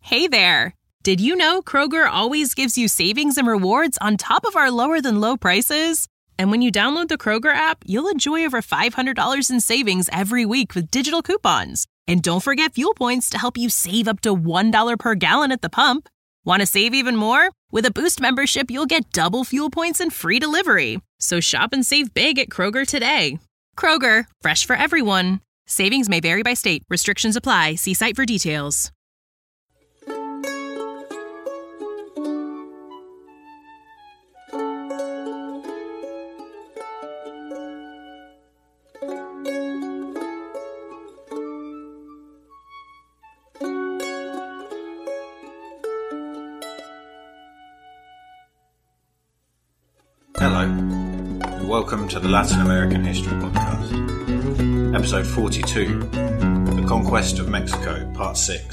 Hey there! Did you know Kroger always gives you savings and rewards on top of our lower-than-low prices? And when you download the Kroger app, you'll enjoy over $500 in savings every week with digital coupons. And don't forget fuel points to help you save up to $1 per gallon at the pump. Want to save even more? With a Boost membership, you'll get double fuel points and free delivery. So shop and save big at Kroger today. Kroger, fresh for everyone. Savings may vary by state. Restrictions apply. See site for details. Hello, and welcome to the Latin American History Podcast, Episode 42, The Conquest of Mexico, Part 6.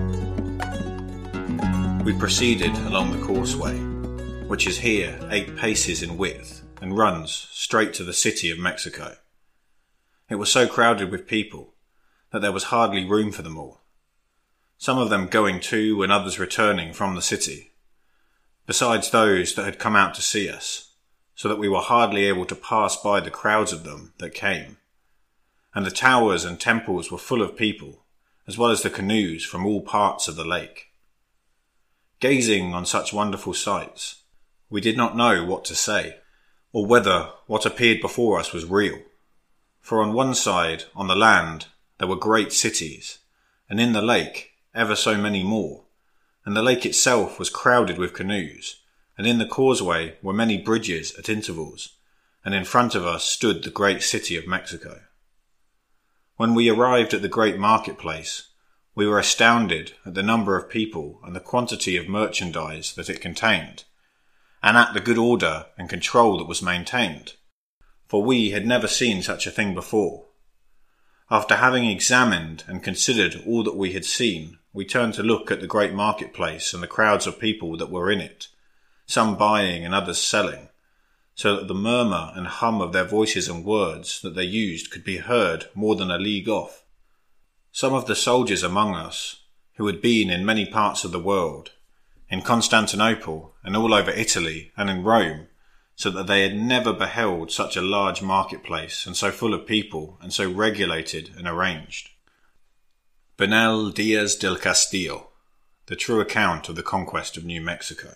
We proceeded along the causeway, which is here 8 paces in width and runs straight to the city of Mexico. It was so crowded with people that there was hardly room for them all, some of them going to and others returning from the city, besides those that had come out to see us, so that we were hardly able to pass by the crowds of them that came. And the towers and temples were full of people, as well as the canoes from all parts of the lake. Gazing on such wonderful sights, we did not know what to say, or whether what appeared before us was real. For on one side, on the land, there were great cities, and in the lake ever so many more, and the lake itself was crowded with canoes, and in the causeway were many bridges at intervals, and in front of us stood the great city of Mexico. When we arrived at the great marketplace, we were astounded at the number of people and the quantity of merchandise that it contained, and at the good order and control that was maintained, for we had never seen such a thing before. After having examined and considered all that we had seen, we turned to look at the great marketplace and the crowds of people that were in it, some buying and others selling, so that the murmur and hum of their voices and words that they used could be heard more than a league off. Some of the soldiers among us, who had been in many parts of the world, in Constantinople and all over Italy and in Rome, so that they had never beheld such a large marketplace and so full of people and so regulated and arranged. Bernal Diaz del Castillo, The True Account of the Conquest of New Mexico.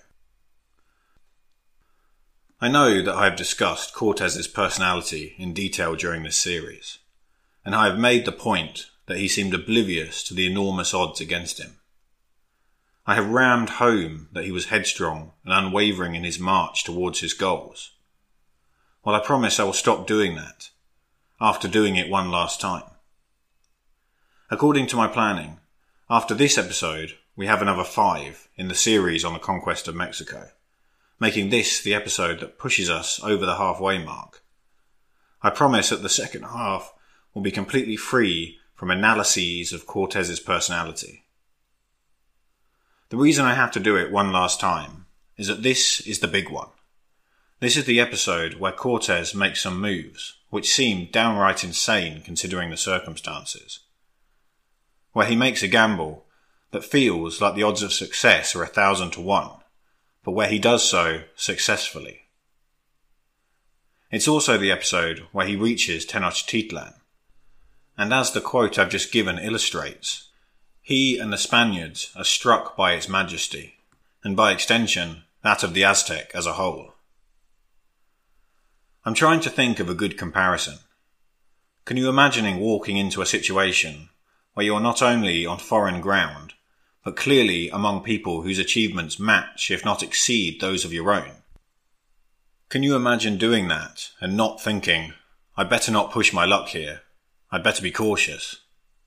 I know that I have discussed Cortez's personality in detail during this series, and I have made the point that he seemed oblivious to the enormous odds against him. I have rammed home that he was headstrong and unwavering in his march towards his goals. Well, I promise I will stop doing that, after doing it one last time. According to my planning, after this episode, we have another 5 in the series on the conquest of Mexico, making this the episode that pushes us over the halfway mark. I promise that the second half will be completely free from analyses of Cortez's personality. The reason I have to do it one last time is that this is the big one. This is the episode where Cortez makes some moves, which seem downright insane considering the circumstances. Where he makes a gamble that feels like the odds of success are 1,000 to 1, but where he does so successfully. It's also the episode where he reaches Tenochtitlan, and as the quote I've just given illustrates, he and the Spaniards are struck by its majesty, and by extension, that of the Aztec as a whole. I'm trying to think of a good comparison. Can you imagine walking into a situation where you're not only on foreign ground, but clearly among people whose achievements match, if not exceed, those of your own? Can you imagine doing that and not thinking, I'd better not push my luck here, I'd better be cautious?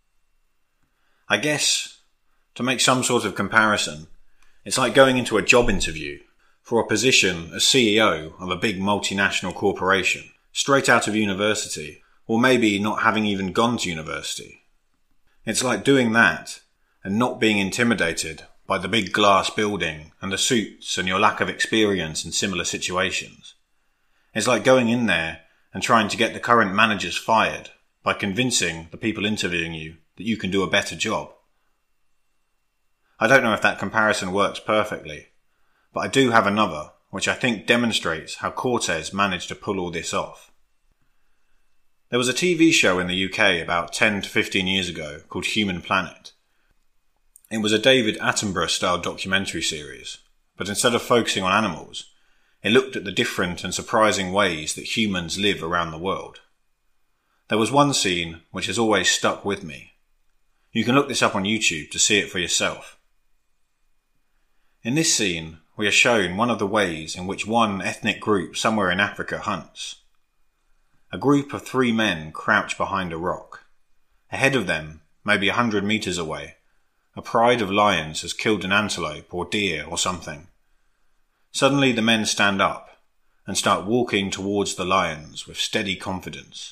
I guess, to make some sort of comparison, it's like going into a job interview for a position as CEO of a big multinational corporation, straight out of university, or maybe not having even gone to university. It's like doing that and not being intimidated by the big glass building and the suits and your lack of experience in similar situations. It's like going in there and trying to get the current managers fired by convincing the people interviewing you that you can do a better job. I don't know if that comparison works perfectly, but I do have another which I think demonstrates how Cortes managed to pull all this off. There was a TV show in the UK about 10 to 15 years ago called Human Planet. It was a David Attenborough-style documentary series, but instead of focusing on animals, it looked at the different and surprising ways that humans live around the world. There was one scene which has always stuck with me. You can look this up on YouTube to see it for yourself. In this scene, we are shown one of the ways in which one ethnic group somewhere in Africa hunts. A group of 3 men crouch behind a rock. Ahead of them, maybe 100 meters away, a pride of lions has killed an antelope or deer or something. Suddenly the men stand up and start walking towards the lions with steady confidence.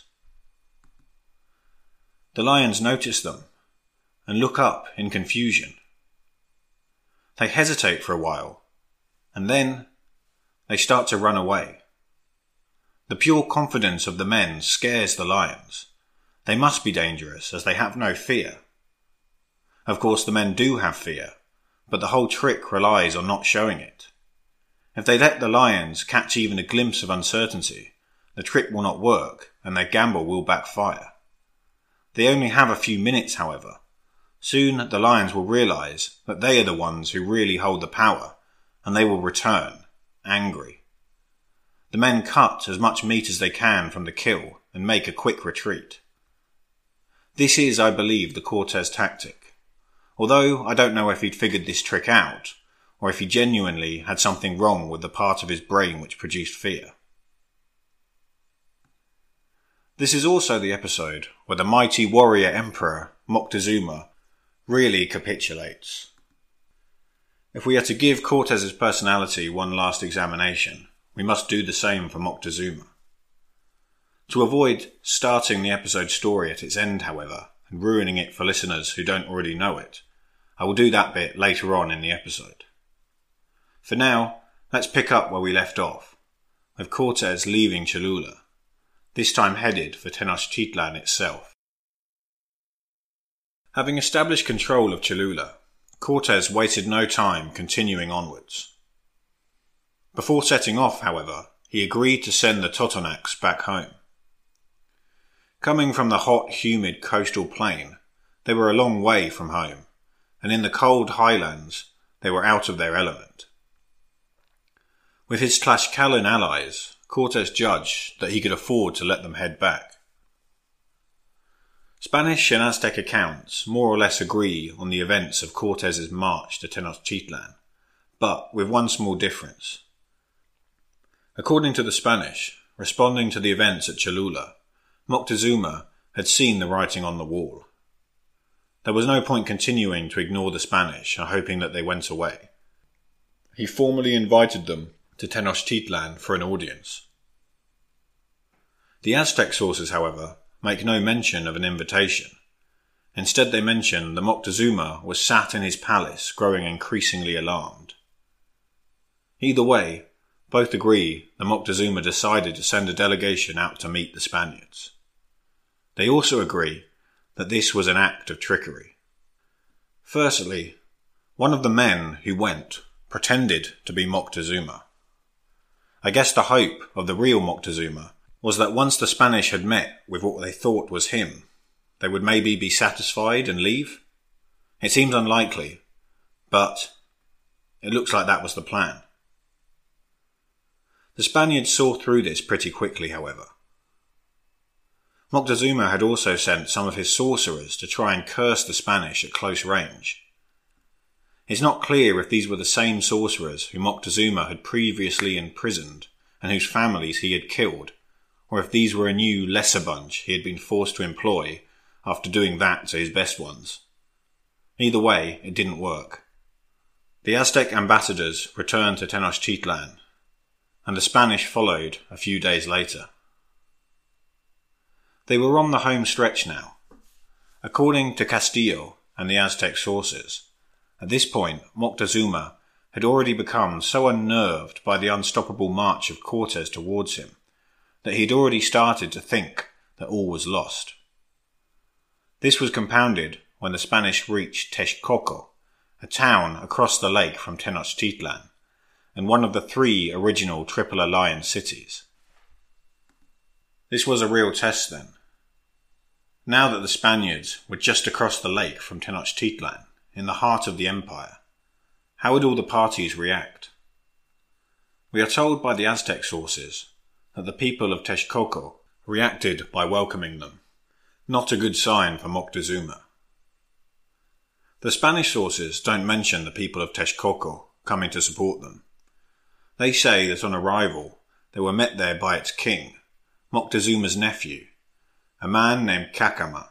The lions notice them and look up in confusion. They hesitate for a while, and then they start to run away. The pure confidence of the men scares the lions. They must be dangerous, as they have no fear. Of course, the men do have fear, but the whole trick relies on not showing it. If they let the lions catch even a glimpse of uncertainty, the trick will not work, and their gamble will backfire. They only have a few minutes, however. Soon the lions will realize that they are the ones who really hold the power, and they will return, angry. The men cut as much meat as they can from the kill and make a quick retreat. This is, I believe, the Cortes tactic, although I don't know if he'd figured this trick out, or if he genuinely had something wrong with the part of his brain which produced fear. This is also the episode where the mighty warrior emperor, Moctezuma, really capitulates. If we are to give Cortes's personality one last examination, we must do the same for Moctezuma. To avoid starting the episode's story at its end, however, and ruining it for listeners who don't already know it, I will do that bit later on in the episode. For now, let's pick up where we left off, with Cortes leaving Cholula, this time headed for Tenochtitlan itself. Having established control of Cholula, Cortes wasted no time continuing onwards. Before setting off, however, he agreed to send the Totonacs back home. Coming from the hot, humid coastal plain, they were a long way from home, and in the cold highlands they were out of their element. With his Tlaxcalan allies, Cortes judged that he could afford to let them head back. Spanish and Aztec accounts more or less agree on the events of Cortes's march to Tenochtitlan, but with one small difference. According to the Spanish, responding to the events at Cholula, Moctezuma had seen the writing on the wall. There was no point continuing to ignore the Spanish and hoping that they went away. He formally invited them to Tenochtitlan for an audience. The Aztec sources, however, make no mention of an invitation. Instead they mention that Moctezuma was sat in his palace growing increasingly alarmed. Either way, both agree that Moctezuma decided to send a delegation out to meet the Spaniards. They also agree that this was an act of trickery. Firstly, one of the men who went pretended to be Moctezuma. I guess the hope of the real Moctezuma was that once the Spanish had met with what they thought was him, they would maybe be satisfied and leave. It seems unlikely, but it looks like that was the plan. The Spaniards saw through this pretty quickly, however. Moctezuma had also sent some of his sorcerers to try and curse the Spanish at close range. It's not clear if these were the same sorcerers who Moctezuma had previously imprisoned and whose families he had killed, or if these were a new, lesser bunch he had been forced to employ after doing that to his best ones. Either way, it didn't work. The Aztec ambassadors returned to Tenochtitlan, and the Spanish followed a few days later. They were on the home stretch now. According to Castillo and the Aztec sources, at this point Moctezuma had already become so unnerved by the unstoppable march of Cortes towards him that he had already started to think that all was lost. This was compounded when the Spanish reached Texcoco, a town across the lake from Tenochtitlan, and one of the 3 original Triple Alliance cities. This was a real test then. Now that the Spaniards were just across the lake from Tenochtitlan, in the heart of the empire, how would all the parties react? We are told by the Aztec sources that the people of Texcoco reacted by welcoming them, not a good sign for Moctezuma. The Spanish sources don't mention the people of Texcoco coming to support them. They say that on arrival they were met there by its king, Moctezuma's nephew, a man named Cacama.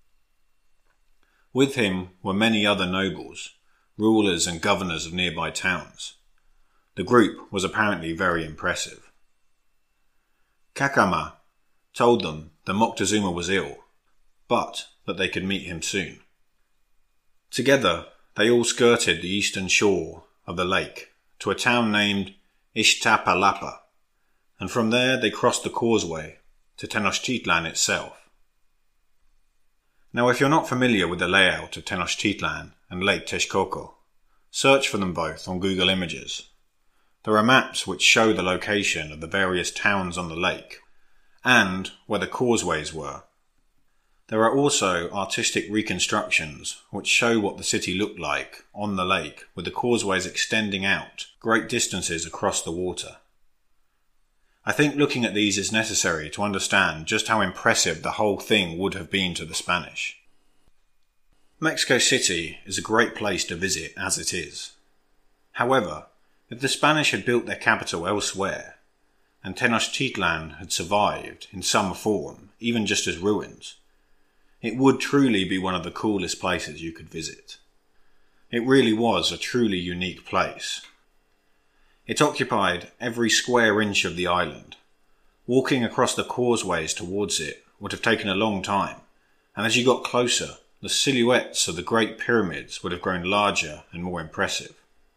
With him were many other nobles, rulers and governors of nearby towns. The group was apparently very impressive. Cacama told them that Moctezuma was ill, but that they could meet him soon. Together, they all skirted the eastern shore of the lake to a town named Iztapalapa, and from there they crossed the causeway to Tenochtitlan itself. Now, if you're not familiar with the layout of Tenochtitlan and Lake Texcoco, search for them both on Google Images. There are maps which show the location of the various towns on the lake and where the causeways were. There are also artistic reconstructions which show what the city looked like on the lake, with the causeways extending out great distances across the water. I think looking at these is necessary to understand just how impressive the whole thing would have been to the Spanish. Mexico City is a great place to visit as it is. However, if the Spanish had built their capital elsewhere, and Tenochtitlan had survived in some form, even just as ruins, it would truly be one of the coolest places you could visit. It really was a truly unique place. It occupied every square inch of the island. Walking across the causeways towards it would have taken a long time, and as you got closer, the silhouettes of the Great Pyramids would have grown larger and more impressive.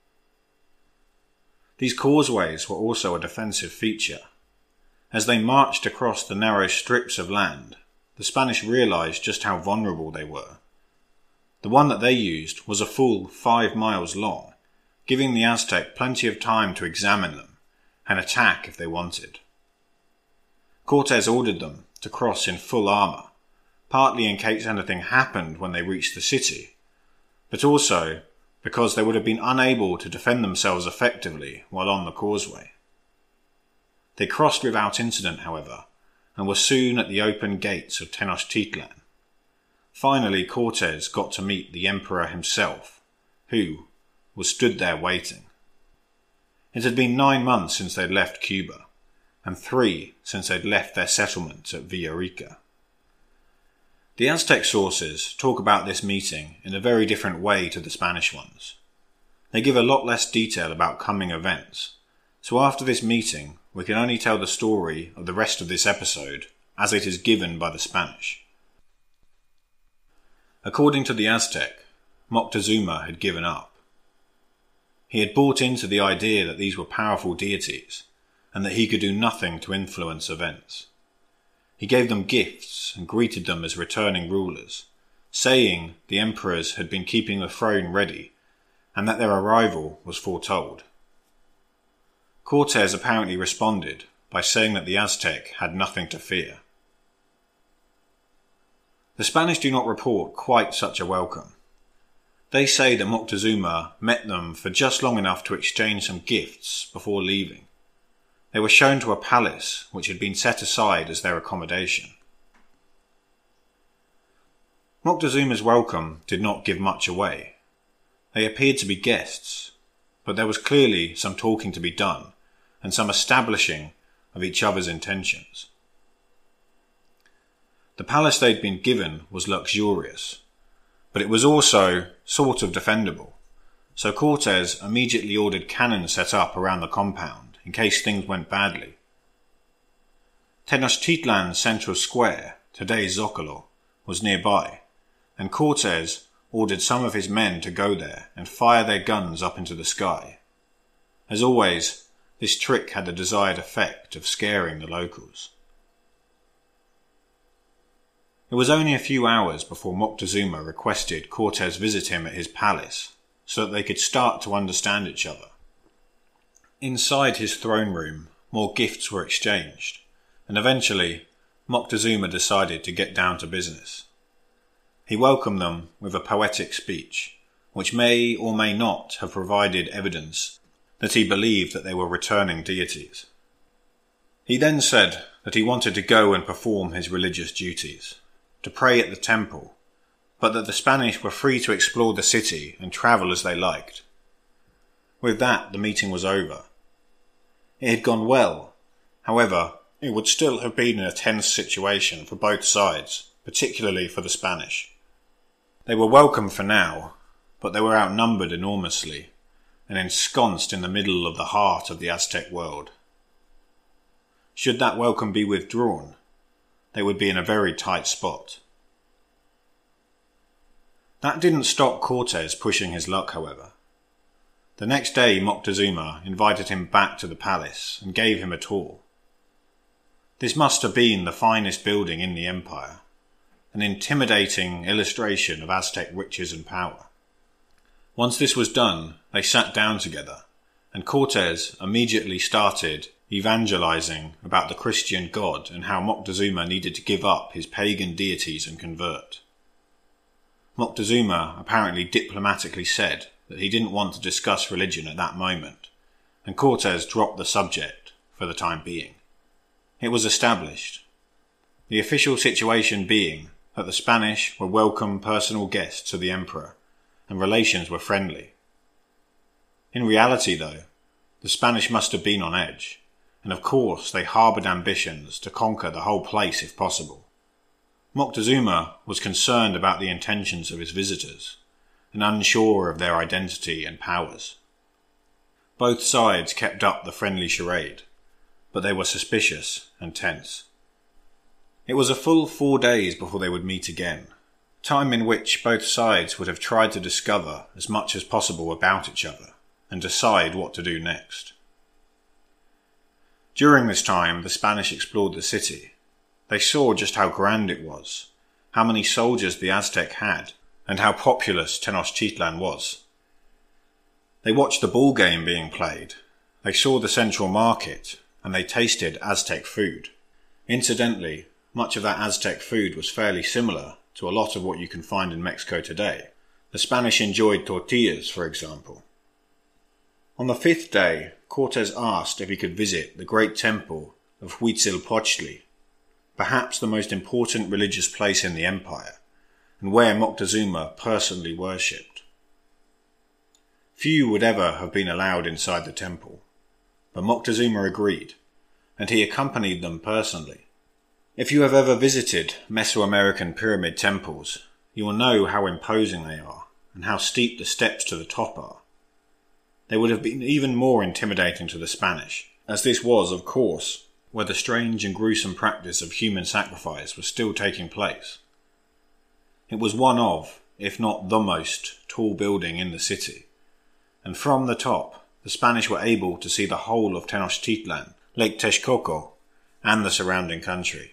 These causeways were also a defensive feature. As they marched across the narrow strips of land, the Spanish realized just how vulnerable they were. The one that they used was a full 5 miles long, giving the Aztec plenty of time to examine them and attack if they wanted. Cortes ordered them to cross in full armour, partly in case anything happened when they reached the city, but also because they would have been unable to defend themselves effectively while on the causeway. They crossed without incident, however, and were soon at the open gates of Tenochtitlan. Finally, Cortes got to meet the emperor himself, who was stood there waiting. It had been 9 months since they'd left Cuba, and 3 since they'd left their settlement at Villarica. The Aztec sources talk about this meeting in a very different way to the Spanish ones. They give a lot less detail about coming events, so after this meeting we can only tell the story of the rest of this episode as it is given by the Spanish. According to the Aztec, Moctezuma had given up. He had bought into the idea that these were powerful deities and that he could do nothing to influence events. He gave them gifts and greeted them as returning rulers, saying the emperors had been keeping the throne ready and that their arrival was foretold. Cortes apparently responded by saying that the Aztec had nothing to fear. The Spanish do not report quite such a welcome. They say that Moctezuma met them for just long enough to exchange some gifts before leaving. They were shown to a palace which had been set aside as their accommodation. Moctezuma's welcome did not give much away. They appeared to be guests, but there was clearly some talking to be done and some establishing of each other's intentions. The palace they'd been given was luxurious, but it was also sort of defendable, so Cortes immediately ordered cannons set up around the compound in case things went badly. Tenochtitlan's central square, today's Zocalo, was nearby, and Cortes ordered some of his men to go there and fire their guns up into the sky. As always, this trick had the desired effect of scaring the locals. It was only a few hours before Moctezuma requested Cortes visit him at his palace, so that they could start to understand each other. Inside his throne room, more gifts were exchanged, and eventually Moctezuma decided to get down to business. He welcomed them with a poetic speech, which may or may not have provided evidence that he believed that they were returning deities. He then said that he wanted to go and perform his religious duties, to pray at the temple, but that the Spanish were free to explore the city and travel as they liked. With that, the meeting was over. It had gone well. However, it would still have been a tense situation for both sides, particularly for the Spanish. They were welcome for now, but they were outnumbered enormously and ensconced in the middle of the heart of the Aztec world. Should that welcome be withdrawn, they would be in a very tight spot. That didn't stop Cortes pushing his luck, however. The next day, Moctezuma invited him back to the palace and gave him a tour. This must have been the finest building in the empire, an intimidating illustration of Aztec riches and power. Once this was done, they sat down together, and Cortes immediately started evangelizing about the Christian God and how Moctezuma needed to give up his pagan deities and convert. Moctezuma apparently diplomatically said that he didn't want to discuss religion at that moment, and Cortes dropped the subject for the time being. It was established, the official situation being that the Spanish were welcome personal guests of the emperor, and relations were friendly. In reality, though, the Spanish must have been on edge, and of course they harboured ambitions to conquer the whole place if possible. Moctezuma was concerned about the intentions of his visitors, and unsure of their identity and powers. Both sides kept up the friendly charade, but they were suspicious and tense. It was a full 4 days before they would meet again, time in which both sides would have tried to discover as much as possible about each other and decide what to do next. During this time, the Spanish explored the city. They saw just how grand it was, how many soldiers the Aztec had, and how populous Tenochtitlan was. They watched the ball game being played. They saw the central market, and they tasted Aztec food. Incidentally, much of that Aztec food was fairly similar to a lot of what you can find in Mexico today. The Spanish enjoyed tortillas, for example. On the 5th day, Cortes asked if he could visit the great temple of Huitzilopochtli, perhaps the most important religious place in the empire, and where Moctezuma personally worshipped. Few would ever have been allowed inside the temple, but Moctezuma agreed, and he accompanied them personally. If you have ever visited Mesoamerican pyramid temples, you will know how imposing they are, and how steep the steps to the top are. They would have been even more intimidating to the Spanish, as this was, of course, where the strange and gruesome practice of human sacrifice was still taking place. It was one of, if not the most, tall building in the city, and from the top, the Spanish were able to see the whole of Tenochtitlan, Lake Texcoco, and the surrounding country.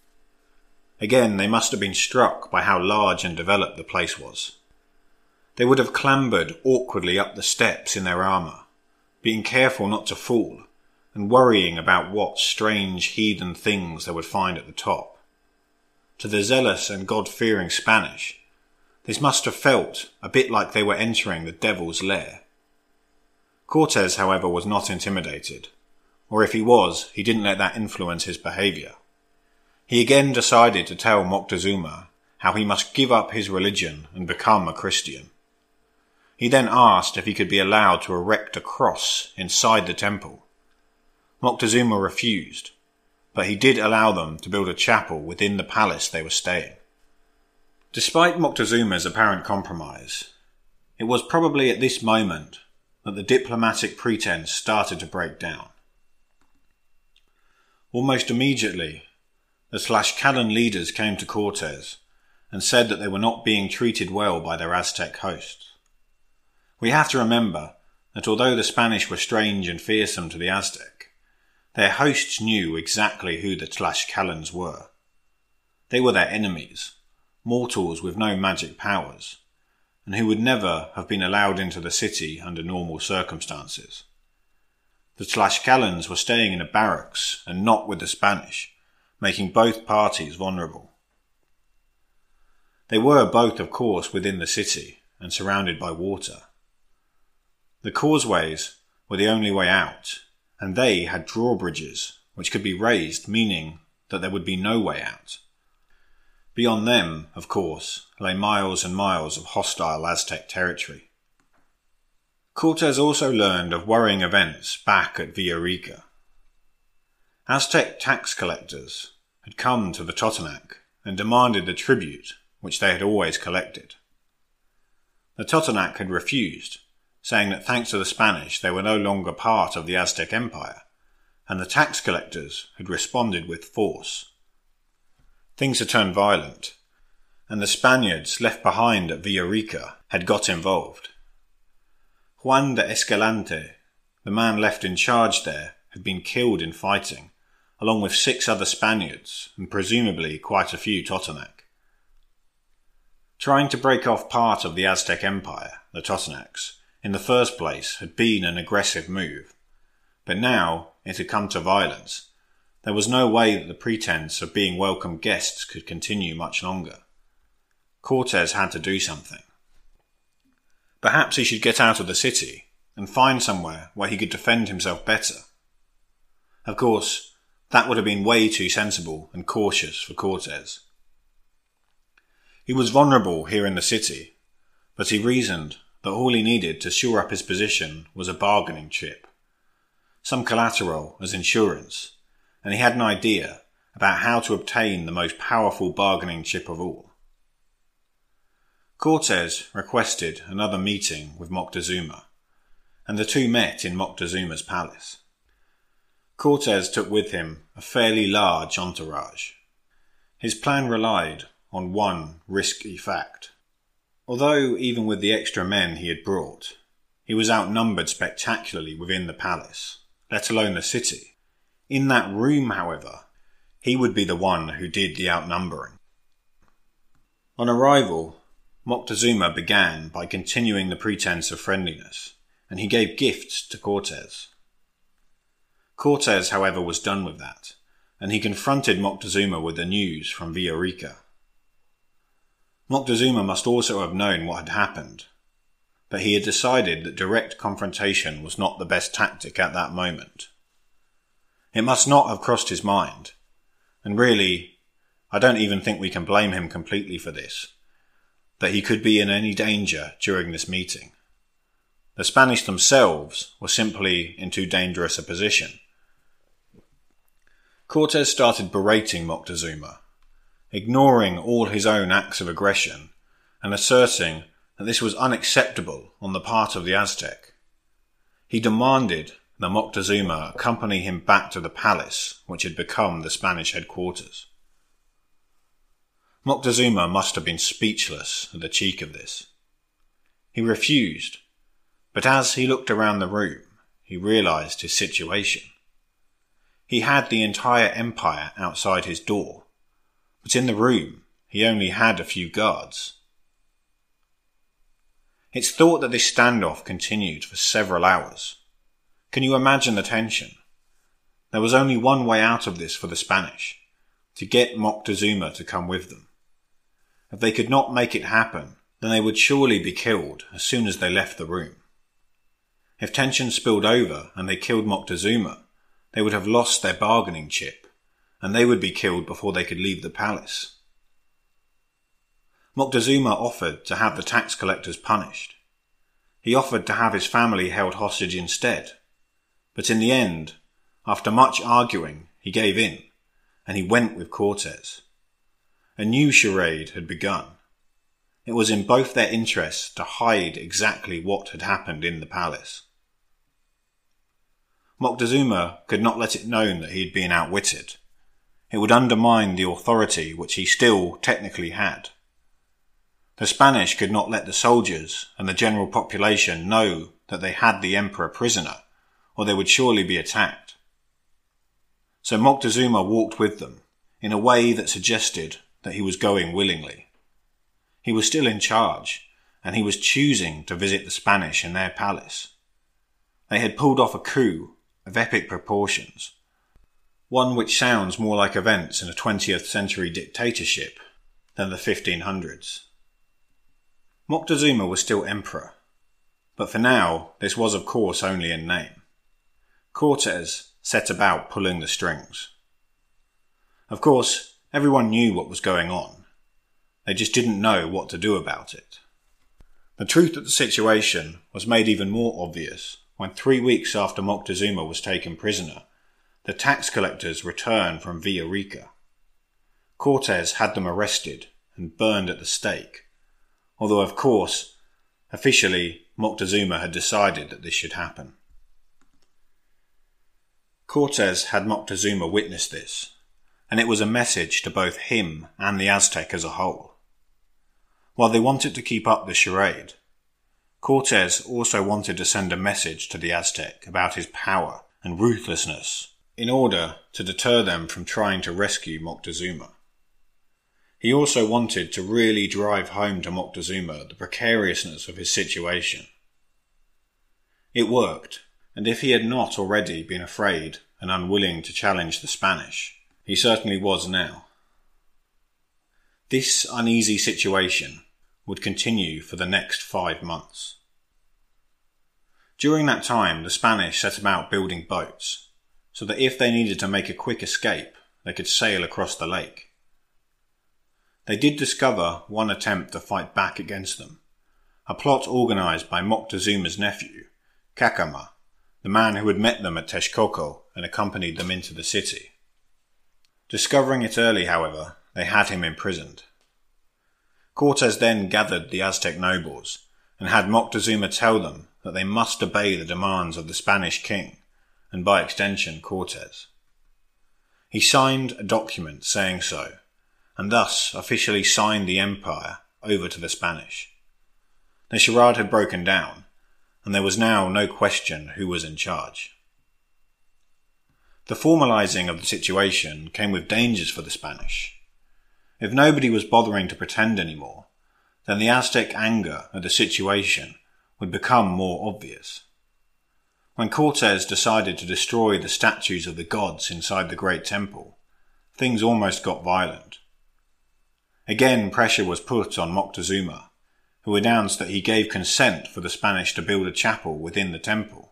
Again, they must have been struck by how large and developed the place was. They would have clambered awkwardly up the steps in their armour, being careful not to fall, and worrying about what strange heathen things they would find at the top. To the zealous and God-fearing Spanish, this must have felt a bit like they were entering the devil's lair. Cortes, however, was not intimidated, or if he was, he didn't let that influence his behaviour. He again decided to tell Moctezuma how he must give up his religion and become a Christian. He then asked if he could be allowed to erect a cross inside the temple. Moctezuma refused, but he did allow them to build a chapel within the palace they were staying. Despite Moctezuma's apparent compromise, it was probably at this moment that the diplomatic pretense started to break down. Almost immediately, the Tlaxcalan leaders came to Cortes and said that they were not being treated well by their Aztec hosts. We have to remember that although the Spanish were strange and fearsome to the Aztec, their hosts knew exactly who the Tlaxcalans were. They were their enemies, mortals with no magic powers, and who would never have been allowed into the city under normal circumstances. The Tlaxcalans were staying in a barracks and not with the Spanish, making both parties vulnerable. They were both, of course, within the city and surrounded by water. The causeways were the only way out, and they had drawbridges which could be raised, meaning that there would be no way out. Beyond them, of course, lay miles and miles of hostile Aztec territory. Cortes also learned of worrying events back at Villarica. Aztec tax collectors had come to the Totonac and demanded the tribute which they had always collected. The Totonac had refused, saying that thanks to the Spanish they were no longer part of the Aztec Empire, and the tax collectors had responded with force. Things had turned violent, and the Spaniards left behind at Villarica had got involved. Juan de Escalante, the man left in charge there, had been killed in fighting, along with 6 other Spaniards and presumably quite a few Totonac. Trying to break off part of the Aztec Empire, the Totonacs, in the first place had been an aggressive move, but now it had come to violence. There was no way that the pretense of being welcome guests could continue much longer. Cortes had to do something. Perhaps he should get out of the city and find somewhere where he could defend himself better. Of course, that would have been way too sensible and cautious for Cortes. He was vulnerable here in the city, but he reasoned that all he needed to shore up his position was a bargaining chip, some collateral as insurance, and he had an idea about how to obtain the most powerful bargaining chip of all. Cortes requested another meeting with Moctezuma, and the two met in Moctezuma's palace. Cortes took with him a fairly large entourage. His plan relied on one risky fact. Although, even with the extra men he had brought, he was outnumbered spectacularly within the palace, let alone the city. In that room, however, he would be the one who did the outnumbering. On arrival, Moctezuma began by continuing the pretense of friendliness, and he gave gifts to Cortes. Cortes, however, was done with that, and he confronted Moctezuma with the news from Villarica. Moctezuma must also have known what had happened, but he had decided that direct confrontation was not the best tactic at that moment. It must not have crossed his mind, and really, I don't even think we can blame him completely for this, that he could be in any danger during this meeting. The Spanish themselves were simply in too dangerous a position. Cortes started berating Moctezuma, ignoring all his own acts of aggression and asserting that this was unacceptable on the part of the Aztec. He demanded that Moctezuma accompany him back to the palace which had become the Spanish headquarters. Moctezuma must have been speechless at the cheek of this. He refused, but as he looked around the room, he realized his situation. He had the entire empire outside his door, but in the room he only had a few guards. It's thought that this standoff continued for several hours. Can you imagine the tension? There was only one way out of this for the Spanish, to get Moctezuma to come with them. If they could not make it happen, then they would surely be killed as soon as they left the room. If tension spilled over and they killed Moctezuma, they would have lost their bargaining chip, and they would be killed before they could leave the palace. Moctezuma offered to have the tax collectors punished. He offered to have his family held hostage instead, but in the end, after much arguing, he gave in, and he went with Cortes. A new charade had begun. It was in both their interests to hide exactly what had happened in the palace. Moctezuma could not let it known that he had been outwitted. It would undermine the authority which he still technically had. The Spanish could not let the soldiers and the general population know that they had the emperor prisoner, or they would surely be attacked. So Moctezuma walked with them, in a way that suggested that he was going willingly. He was still in charge, and he was choosing to visit the Spanish in their palace. They had pulled off a coup of epic proportions, one which sounds more like events in a 20th century dictatorship than the 1500s. Moctezuma was still emperor, but for now this was of course only in name. Cortes set about pulling the strings. Of course, everyone knew what was going on. They just didn't know what to do about it. The truth of the situation was made even more obvious when 3 weeks after Moctezuma was taken prisoner, the tax collectors returned from Villarica. Cortes had them arrested and burned at the stake, although of course, officially Moctezuma had decided that this should happen. Cortes had Moctezuma witness this, and it was a message to both him and the Aztec as a whole. While they wanted to keep up the charade, Cortes also wanted to send a message to the Aztec about his power and ruthlessness in order to deter them from trying to rescue Moctezuma. He also wanted to really drive home to Moctezuma the precariousness of his situation. It worked, and if he had not already been afraid and unwilling to challenge the Spanish, he certainly was now. This uneasy situation would continue for the next 5 months. During that time, the Spanish set about building boats, so that if they needed to make a quick escape, they could sail across the lake. They did discover one attempt to fight back against them, a plot organised by Moctezuma's nephew, Cacama, the man who had met them at Texcoco and accompanied them into the city. Discovering it early, however, they had him imprisoned. Cortes then gathered the Aztec nobles and had Moctezuma tell them that they must obey the demands of the Spanish king, and by extension Cortes. He signed a document saying so, and thus officially signed the empire over to the Spanish. The charade had broken down, and there was now no question who was in charge. The formalising of the situation came with dangers for the Spanish. If nobody was bothering to pretend anymore, then the Aztec anger at the situation would become more obvious. When Cortes decided to destroy the statues of the gods inside the Great Temple, things almost got violent. Again, pressure was put on Moctezuma, who announced that he gave consent for the Spanish to build a chapel within the temple.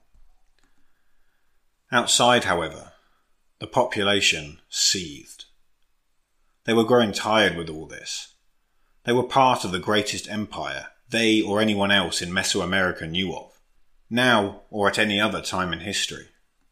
Outside, however, the population seethed. They were growing tired with all this. They were part of the greatest empire they or anyone else in Mesoamerica knew of, now or at any other time in history.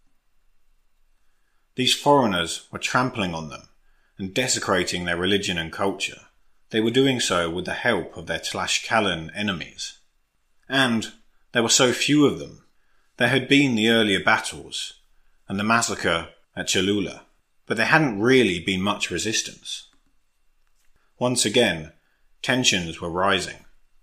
These foreigners were trampling on them and desecrating their religion and culture. They were doing so with the help of their Tlaxcalan enemies. And there were so few of them. There had been the earlier battles and the massacre at Cholula, but there hadn't really been much resistance. Once again, tensions were rising.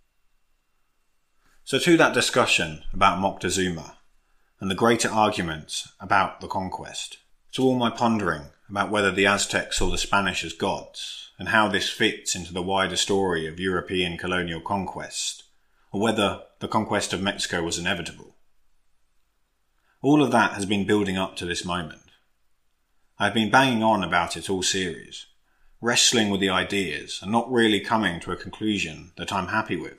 So to that discussion about Moctezuma and the greater arguments about the conquest, to all my pondering about whether the Aztecs saw the Spanish as gods and how this fits into the wider story of European colonial conquest, or whether the conquest of Mexico was inevitable. All of that has been building up to this moment. I've been banging on about it all series, wrestling with the ideas and not really coming to a conclusion that I'm happy with.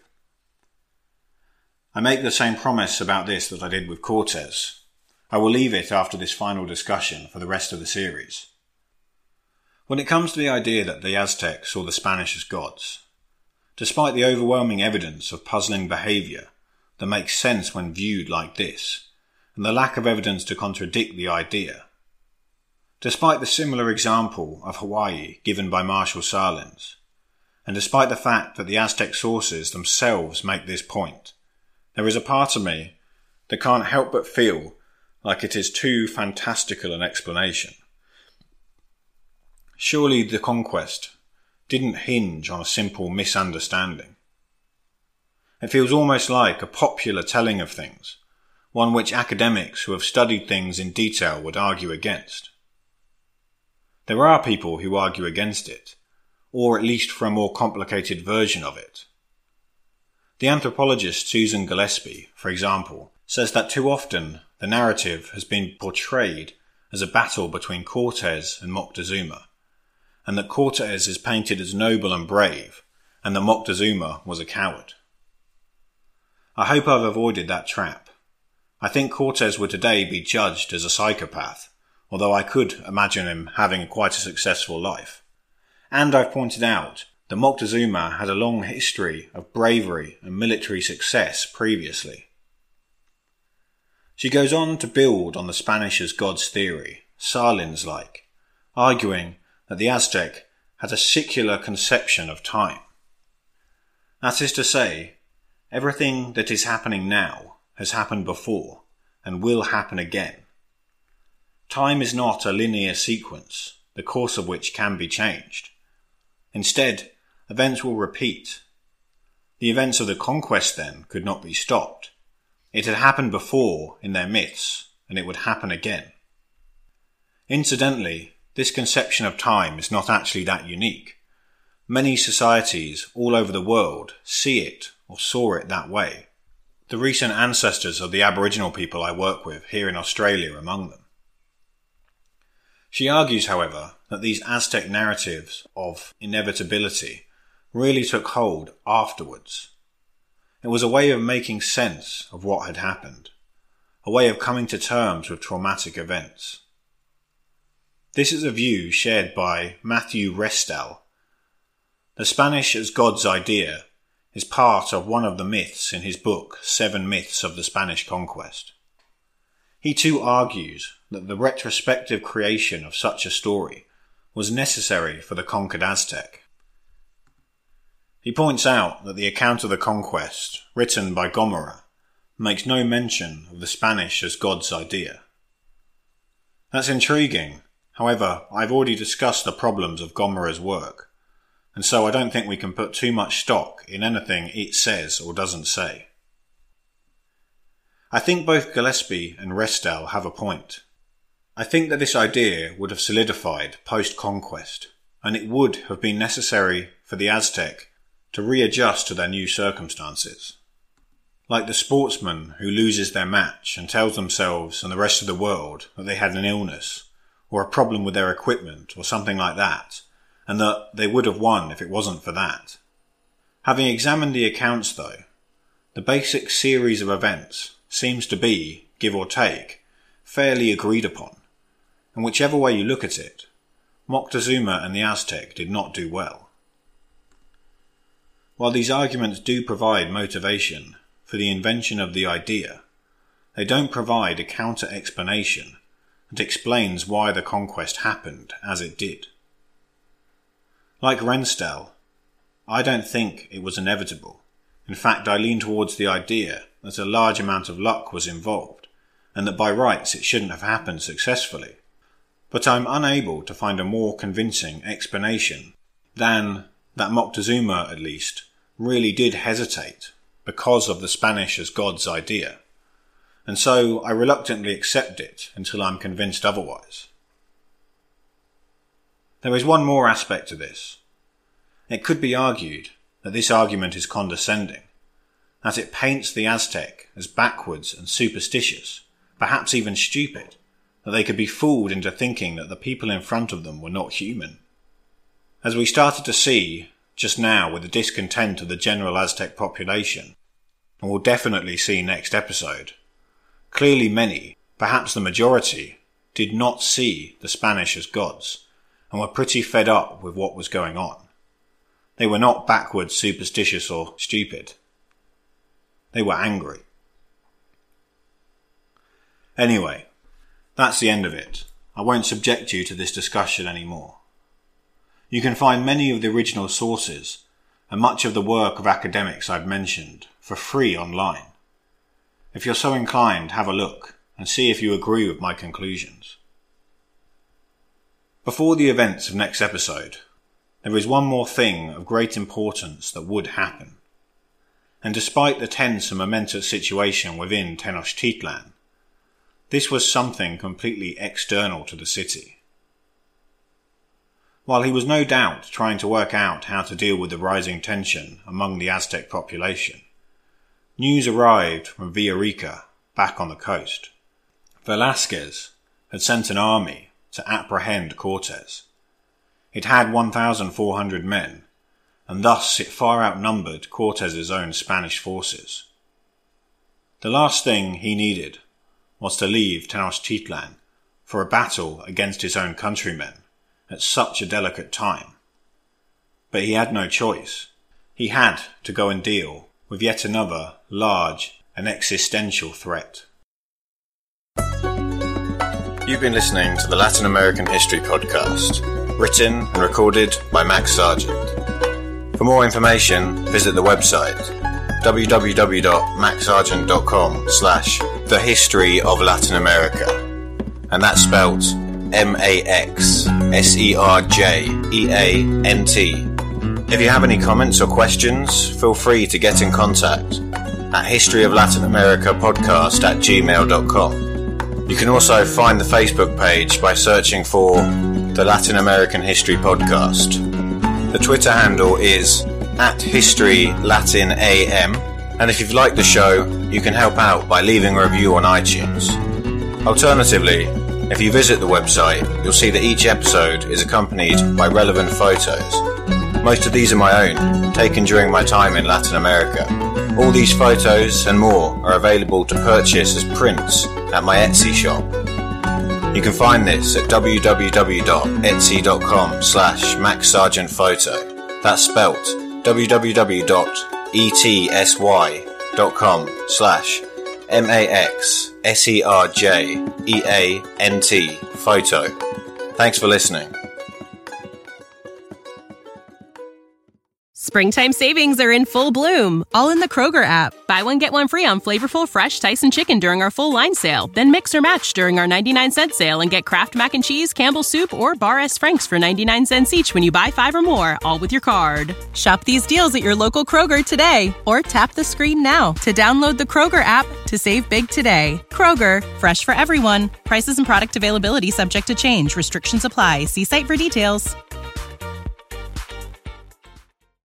I make the same promise about this that I did with Cortes. I will leave it after this final discussion for the rest of the series. When it comes to the idea that the Aztecs saw the Spanish as gods, despite the overwhelming evidence of puzzling behaviour that makes sense when viewed like this, and the lack of evidence to contradict the idea, despite the similar example of Hawaii given by Marshall Sahlins, and despite the fact that the Aztec sources themselves make this point, there is a part of me that can't help but feel like it is too fantastical an explanation. Surely the conquest didn't hinge on a simple misunderstanding. It feels almost like a popular telling of things, one which academics who have studied things in detail would argue against. There are people who argue against it, or at least for a more complicated version of it. The anthropologist Susan Gillespie, for example, says that too often the narrative has been portrayed as a battle between Cortes and Moctezuma, and that Cortes is painted as noble and brave, and that Moctezuma was a coward. I hope I've avoided that trap. I think Cortes would today be judged as a psychopath, although I could imagine him having quite a successful life. And I've pointed out that Moctezuma had a long history of bravery and military success previously. She goes on to build on the Spanish as gods theory, Sarlin's-like, arguing that the Aztec had a secular conception of time. That is to say, everything that is happening now has happened before and will happen again. Time is not a linear sequence, the course of which can be changed. Instead, events will repeat. The events of the conquest, then, could not be stopped. It had happened before in their myths, and it would happen again. Incidentally, this conception of time is not actually that unique. Many societies all over the world see it or saw it that way. The recent ancestors of the Aboriginal people I work with here in Australia are among them. She argues, however, that these Aztec narratives of inevitability really took hold afterwards. It was a way of making sense of what had happened, a way of coming to terms with traumatic events. This is a view shared by Matthew Restall. The Spanish as God's idea is part of one of the myths in his book, 7 Myths of the Spanish Conquest. He too argues that the retrospective creation of such a story was necessary for the conquered Aztec. He points out that the account of the conquest, written by Gomara, makes no mention of the Spanish as God's idea. That's intriguing. However, I've already discussed the problems of Gomara's work, and so I don't think we can put too much stock in anything it says or doesn't say. I think both Gillespie and Restall have a point. I think that this idea would have solidified post-conquest, and it would have been necessary for the Aztec to readjust to their new circumstances. Like the sportsman who loses their match and tells themselves and the rest of the world that they had an illness, or a problem with their equipment, or something like that, and that they would have won if it wasn't for that. Having examined the accounts, though, the basic series of events seems to be, give or take, fairly agreed upon, and whichever way you look at it, Moctezuma and the Aztec did not do well. While these arguments do provide motivation for the invention of the idea, they don't provide a counter-explanation that explains why the conquest happened as it did. Like Restall, I don't think it was inevitable. In fact, I lean towards the idea that a large amount of luck was involved, and that by rights it shouldn't have happened successfully. But I'm unable to find a more convincing explanation than that Moctezuma, at least, really did hesitate because of the Spanish as God's idea, and so I reluctantly accept it until I'm convinced otherwise. There is one more aspect to this. It could be argued that this argument is condescending, that it paints the Aztec as backwards and superstitious, perhaps even stupid, that they could be fooled into thinking that the people in front of them were not human. As we started to see just now with the discontent of the general Aztec population, and we'll definitely see next episode, clearly many, perhaps the majority, did not see the Spanish as gods, and were pretty fed up with what was going on. They were not backwards, superstitious, or stupid. They were angry. Anyway, that's the end of it. I won't subject you to this discussion anymore. You can find many of the original sources and much of the work of academics I've mentioned for free online. If you're so inclined, have a look and see if you agree with my conclusions. Before the events of next episode, there is one more thing of great importance that would happen. And despite the tense and momentous situation within Tenochtitlan, this was something completely external to the city. While he was no doubt trying to work out how to deal with the rising tension among the Aztec population, news arrived from Villarica back on the coast. Velázquez had sent an army to apprehend Cortes. It had 1,400 men, and thus it far outnumbered Cortes's own Spanish forces. The last thing he needed was to leave Tenochtitlan for a battle against his own countrymen at such a delicate time. But he had no choice. He had to go and deal with yet another large and existential threat. You've been listening to the Latin American History Podcast, written and recorded by Max Sargent. For more information, visit the website www.maxsargent.com/The History of Latin America, and that's spelt MAXSERJEANT. If you have any comments or questions, feel free to get in contact at historyoflatinamericapodcast@gmail.com. You can also find the Facebook page by searching for the Latin American History Podcast. The Twitter handle is @HistoryLatinAM, and if you've liked the show, you can help out by leaving a review on iTunes. Alternatively, if you visit the website, you'll see that each episode is accompanied by relevant photos. Most of these are my own, taken during my time in Latin America. All these photos and more are available to purchase as prints at my Etsy shop. You can find this at www.etsy.com/MaxSargentPhoto. That's spelt www.etsy.com/MaxSergeant photo. Thanks for listening. Springtime savings are in full bloom, all in the Kroger app. Buy one, get one free on flavorful, fresh Tyson chicken during our full line sale. Then mix or match during our 99-cent sale and get Kraft Mac and Cheese, Campbell's Soup, or Bar S. Frank's for 99 cents each when you buy 5 or more, all with your card. Shop these deals at your local Kroger today, or tap the screen now to download the Kroger app to save big today. Kroger, fresh for everyone. Prices and product availability subject to change. Restrictions apply. See site for details.